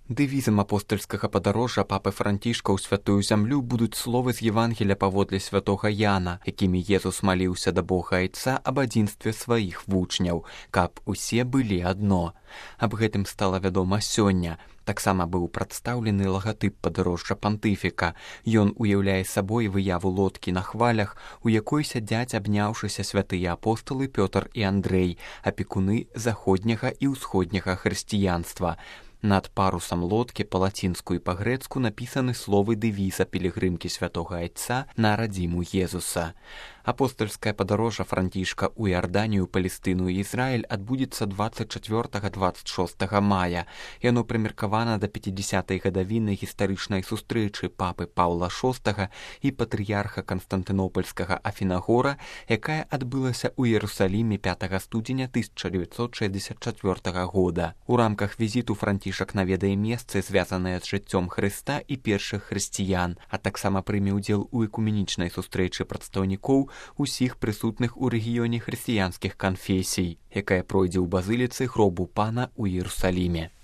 Дэвізам апостальскага падарожжа папы Францішка ў святую зямлю будуць словы з Евангеля паводле святога Яна, якімі Езус маліўся да Бога Айца аб адзінстве сваіх вучняў, каб усе былі адно. Аб гэтым стала вядома сёння. Таксама быў прадстаўлены лагатып падарожжа пантыфіка. Ён уяўляе сабой выяву лодкі на хвалях, у якой сядзяць абняўшыся святыя апосталы Пётр і Андрэй, апекуны заходняга і ўсходняга хрысціянства. Над парусам лодкі па-лацінску і па-грэцку напісаны словы дэвіза пілігрымкі святога Айца на радзіму Езуса. Апостальскае падарожжа Францішка ў Іарданію, Палестыну і Ізраіль адбудзецца 24-26 мая. Яно прымеркавана да 50-й гадавіны гістарычнай сустрэчы папы Паўла VI і патрыярха Канстантынопольскага Афінагора, якая адбылася ў Іерусаліме 5 студзеня 1964 года. У рамках візіту Францішак наведае месцы, звязаныя з жыццём Хрыста і першых хрысціян, а таксама прыме ўдзел у экуменічнай сустрэчы прадстаўнікоў усіх прысутных у рэгіёне хрысціянскіх канфесій, якая пройдзе ў базыліцы гробу Пана ў Іерусаліме.